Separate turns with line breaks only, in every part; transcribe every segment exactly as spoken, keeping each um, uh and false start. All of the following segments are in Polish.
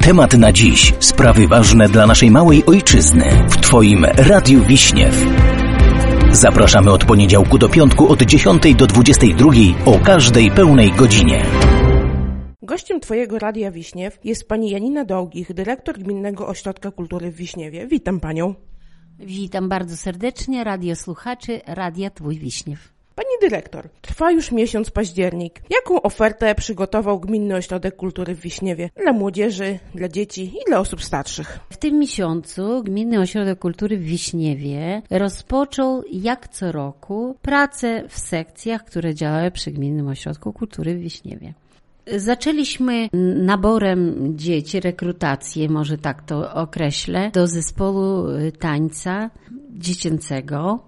Temat na dziś. Sprawy ważne dla naszej małej ojczyzny. W Twoim Radiu Wiśniew. Zapraszamy od poniedziałku do piątku od dziesiątej do dwudziestej drugiej o każdej pełnej godzinie.
Gościem Twojego Radia Wiśniew jest pani Janina Dołgich, dyrektor Gminnego Ośrodka Kultury w Wiśniewie. Witam panią.
Witam bardzo serdecznie radiosłuchaczy Radia Twój Wiśniew.
Pani dyrektor, trwa już miesiąc październik. Jaką ofertę przygotował Gminny Ośrodek Kultury w Wiśniewie dla młodzieży, dla dzieci i dla osób starszych?
W tym miesiącu Gminny Ośrodek Kultury w Wiśniewie rozpoczął jak co roku pracę w sekcjach, które działały przy Gminnym Ośrodku Kultury w Wiśniewie. Zaczęliśmy naborem dzieci, rekrutację, może tak to określę, do zespołu tańca dziecięcego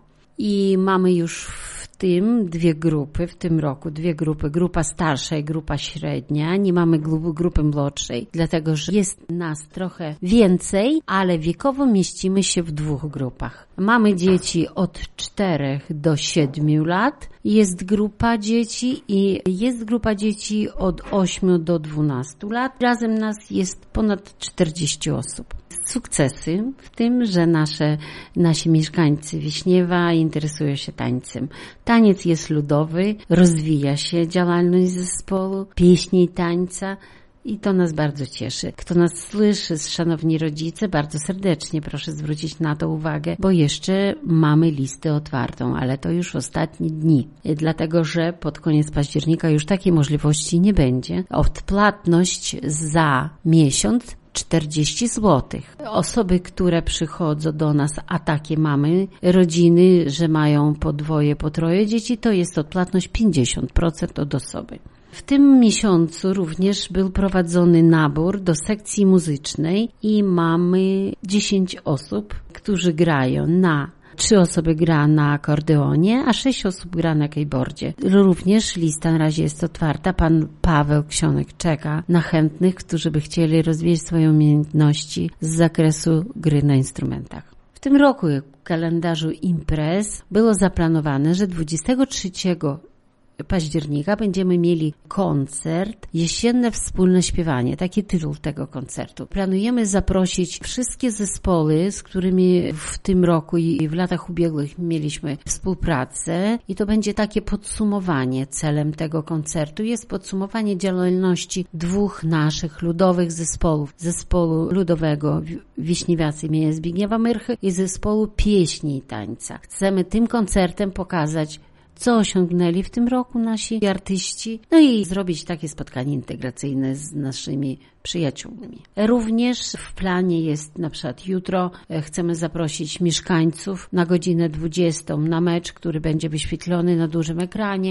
i mamy już w tym dwie grupy, w tym roku dwie grupy, grupa starsza i grupa średnia, nie mamy grupy młodszej, dlatego że jest nas trochę więcej, ale wiekowo mieścimy się w dwóch grupach. Mamy dzieci od czterech do siedmiu lat, jest grupa dzieci i jest grupa dzieci od ośmiu do dwunastu lat. Razem nas jest ponad czterdzieści osób. Sukcesy w tym, że nasze, nasi mieszkańcy Wiśniewa interesują się tańcem. Taniec jest ludowy, rozwija się działalność zespołu, pieśni i tańca. I to nas bardzo cieszy. Kto nas słyszy, szanowni rodzice, bardzo serdecznie proszę zwrócić na to uwagę, bo jeszcze mamy listę otwartą, ale to już ostatnie dni. Dlatego, że pod koniec października już takiej możliwości nie będzie. Odpłatność za miesiąc czterdzieści złotych. Osoby, które przychodzą do nas, a takie mamy, rodziny, że mają po dwoje, po troje dzieci, to jest odpłatność pięćdziesiąt procent od osoby. W tym miesiącu również był prowadzony nabór do sekcji muzycznej i mamy dziesięć osób, którzy grają na Trzy osoby gra na akordeonie, a sześć osób gra na keyboardzie. Również lista na razie jest otwarta. Pan Paweł Ksionek czeka na chętnych, którzy by chcieli rozwijać swoje umiejętności z zakresu gry na instrumentach. W tym roku w kalendarzu imprez było zaplanowane, że dwudziestego trzeciego października będziemy mieli koncert Jesienne Wspólne Śpiewanie, taki tytuł tego koncertu. Planujemy zaprosić wszystkie zespoły, z którymi w tym roku i w latach ubiegłych mieliśmy współpracę i to będzie takie podsumowanie. Celem tego koncertu jest podsumowanie działalności dwóch naszych ludowych zespołów. Zespołu ludowego Wiśniewiacy imienia Zbigniewa Myrchy i zespołu pieśni i tańca. Chcemy tym koncertem pokazać, co osiągnęli w tym roku nasi artyści, no i zrobić takie spotkanie integracyjne z naszymi przyjaciółmi. Również w planie jest na przykład jutro chcemy zaprosić mieszkańców na godzinę dwudziestą na mecz, który będzie wyświetlony na dużym ekranie.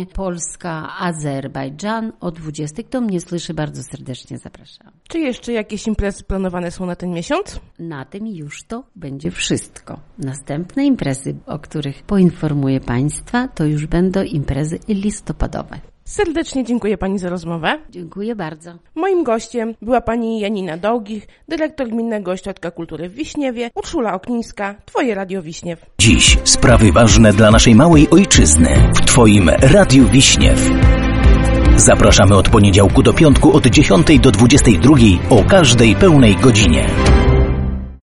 Polska-Azerbejdżan o dwudziestej. Kto mnie słyszy, bardzo serdecznie zapraszam.
Czy jeszcze jakieś imprezy planowane są na ten miesiąc?
Na tym już to będzie wszystko. Następne imprezy, o których poinformuję Państwa, to już będą imprezy listopadowe.
Serdecznie dziękuję Pani za rozmowę.
Dziękuję bardzo.
Moim gościem była Pani Janina Dołgich, dyrektor Gminnego Ośrodka Kultury w Wiśniewie. Urszula Oknińska, Twoje Radio Wiśniew.
Dziś sprawy ważne dla naszej małej ojczyzny. W Twoim Radiu Wiśniew. Zapraszamy od poniedziałku do piątku od dziesiątej do dwudziestej drugiej o każdej pełnej godzinie.